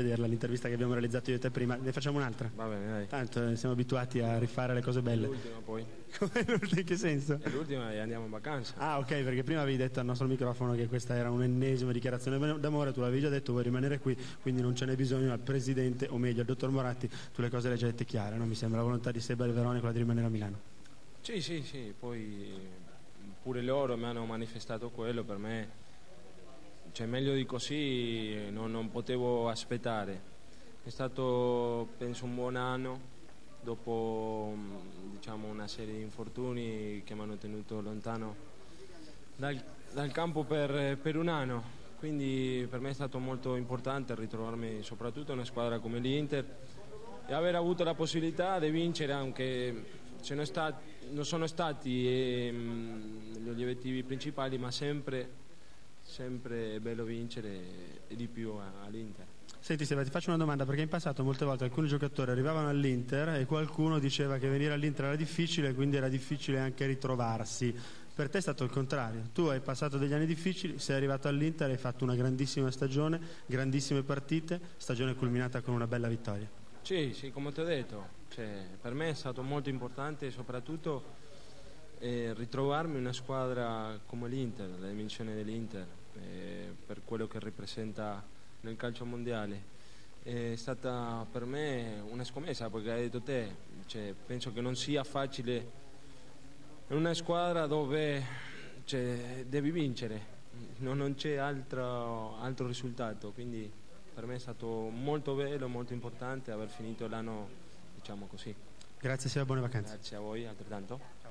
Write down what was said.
vederla, l'intervista che abbiamo realizzato io e te prima. Ne facciamo un'altra? Va bene, dai. Tanto siamo abituati a rifare le cose belle. L'ultima poi. Come l'ultima, in che senso? È l'ultima e andiamo in vacanza. Ah, ok, perché prima avevi detto al nostro microfono che questa era un'ennesima dichiarazione d'amore, tu l'avevi già detto, vuoi rimanere qui, quindi non ce n'è bisogno al presidente, o meglio al dottor Moratti, tu le cose le hai già dette chiare, no? Mi sembra la volontà di Seba e Verone quella di rimanere a Milano. Sì, poi pure loro mi hanno manifestato quello, per me, cioè meglio di così non potevo aspettare. È stato, penso, un buon anno, dopo diciamo una serie di infortuni che mi hanno tenuto lontano dal campo per un anno, quindi per me è stato molto importante ritrovarmi soprattutto in una squadra come l'Inter e aver avuto la possibilità di vincere, anche se non sono stati gli obiettivi principali, ma sempre è bello vincere e di più all'Inter. Senti Seba, ti faccio una domanda, perché in passato molte volte alcuni giocatori arrivavano all'Inter e qualcuno diceva che venire all'Inter era difficile, quindi era difficile anche ritrovarsi. Per te è stato il contrario, tu hai passato degli anni difficili, sei arrivato all'Inter e hai fatto una grandissima stagione, grandissime partite, stagione culminata con una bella vittoria. Sì, come ti ho detto, cioè, per me è stato molto importante soprattutto ritrovarmi una squadra come l'Inter, la dimensione dell'Inter, per quello che rappresenta nel calcio mondiale. È stata per me una scommessa, perché hai detto te, cioè, penso che non sia facile in una squadra dove devi vincere, non c'è altro risultato, quindi per me è stato molto bello, molto importante aver finito l'anno, diciamo così. Grazie Seba, buone vacanze. Grazie a voi, altrettanto.